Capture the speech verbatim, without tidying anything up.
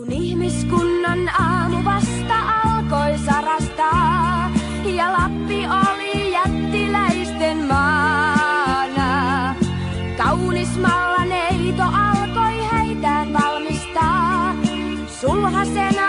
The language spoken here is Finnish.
Kun ihmiskunnan aamu vasta alkoi sarastaa ja Lappi oli jättiläisten maana. Kaunis Mallaneito alkoi heitä valmistaa sulhasen